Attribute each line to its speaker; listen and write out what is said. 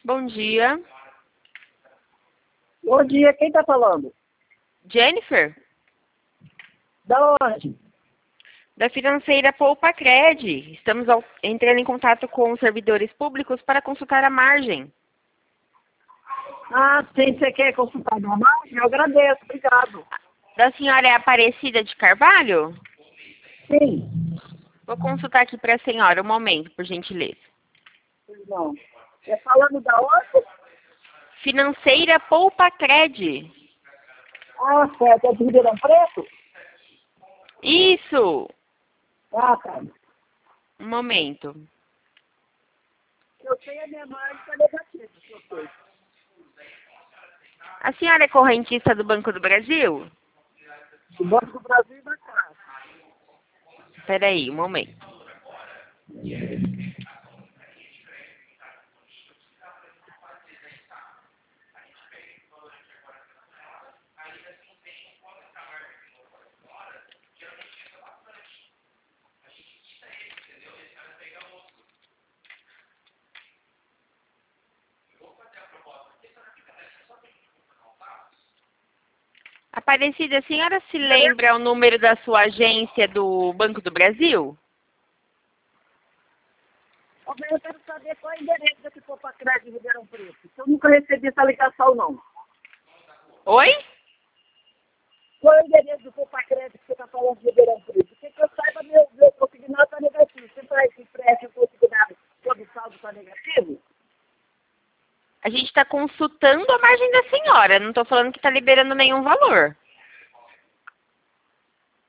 Speaker 1: Bom dia.
Speaker 2: Bom dia, quem está falando?
Speaker 1: Jennifer,
Speaker 2: Da onde?
Speaker 1: da financeira Poupa Cred. Estamos entrando em contato com os servidores públicos para consultar a margem.
Speaker 2: Ah, sim, você quer consultar minha margem? Eu agradeço, obrigado.
Speaker 1: Da senhora é Aparecida de Carvalho?
Speaker 2: Sim.
Speaker 1: Vou consultar aqui para a senhora, um momento, por gentileza.
Speaker 2: Não. É falando da onde?
Speaker 1: Financeira Poupa Cred.
Speaker 2: Ah, certo, é de Ribeirão Preto?
Speaker 1: Isso!
Speaker 2: Ah, tá.
Speaker 1: Um momento.
Speaker 2: Eu sei a minha margem está negativa, que eu sei.
Speaker 1: A senhora é correntista do Banco do Brasil?
Speaker 2: O Banco do Brasil e da Caixa.
Speaker 1: Espera aí, um momento. Aparecida, a senhora se lembra o número da sua agência do Banco do Brasil?
Speaker 2: Eu quero saber qual é o endereço desse Poupa Cred de Ribeirão Preto. Eu nunca recebi essa ligação, não.
Speaker 1: Oi?
Speaker 2: Qual é o endereço do Poupa Cred que você está falando de Ribeirão Preto? Porque que eu saiba, meu consignado está negativo. Você faz que preste o consignado quando o saldo está negativo?
Speaker 1: A gente está consultando a margem da senhora. Não estou falando que está liberando nenhum valor.